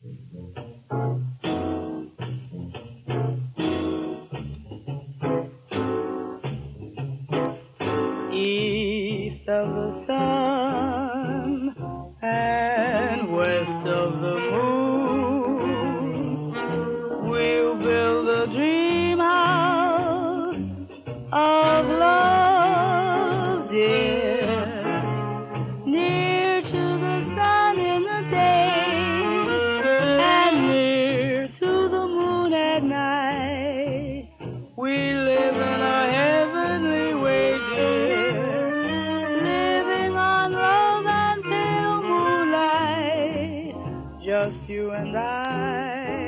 East of the sun and west of the moon, we'll build a dream house of love, dear, near to the sun in the day and near to the moon at night. We live in a heavenly way, dear, living on love and pale moonlight, just you and I.